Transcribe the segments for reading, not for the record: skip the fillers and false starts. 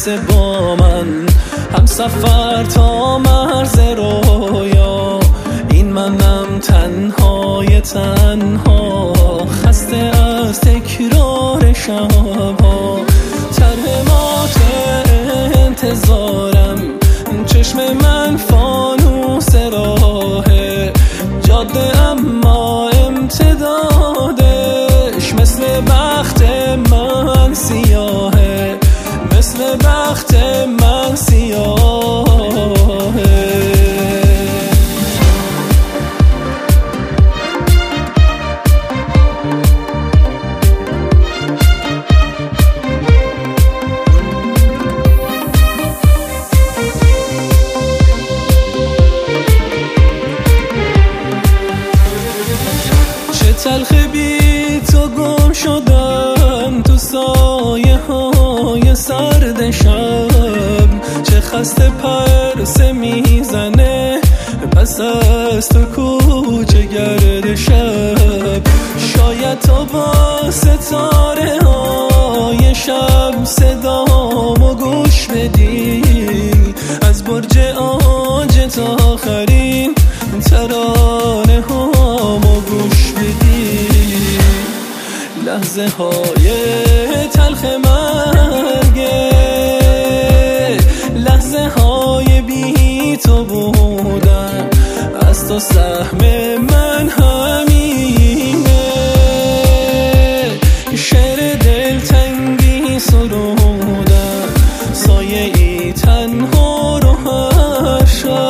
مثل با من هم سفر تا مرز رویا. این منم تنهای تنها، خسته از تکرار شبها. ترهمات انتظارم، چشم من فانوس راهه، جاده اما امتدادش مثل بخت من سیاهه، مثل بخت من سیاهه. تلخ بی تو گم شدم تو سایه های سرد شب، چه خسته پرسه میزنه پس از تو کوچه گرد شب. شاید تو با ستاره های شب صدامو گوش بدی، از برج آج تا آخرین ترانه هامو گوش بدی. لحظه های تلخ مرگه، لحظه های بی تو بودن، از تو سهم من همینه. شعر دلتنگی سرودن، سایه ای تنها رو هر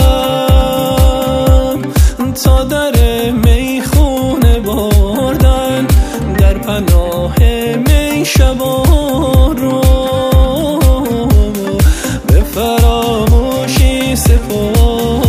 شب، تا در میخونه بردن، در پناه می شبا رو به فراموشی سپردن.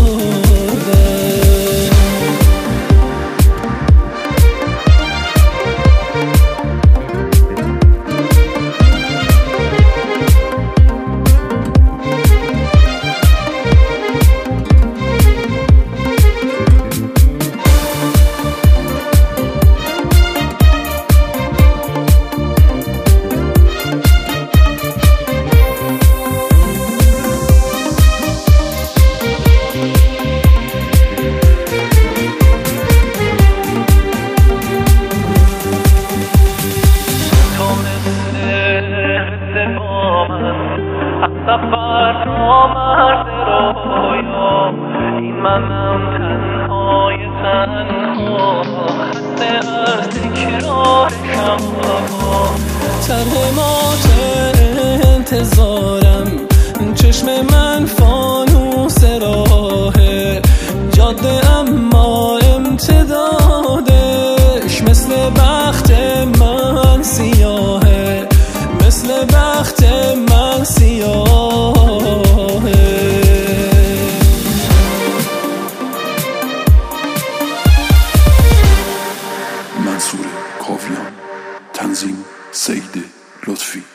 سفر تا مرز رویا، این منم تنهای تنها، خسته از تکرار شبها. ترهمات انتظارم، چشم من فانوس راهه، جاده اما امتدادش مثل بخت من سیاهه، مثل بخت من سیاهه. منصور کاویان، تنظیم سید لطفی.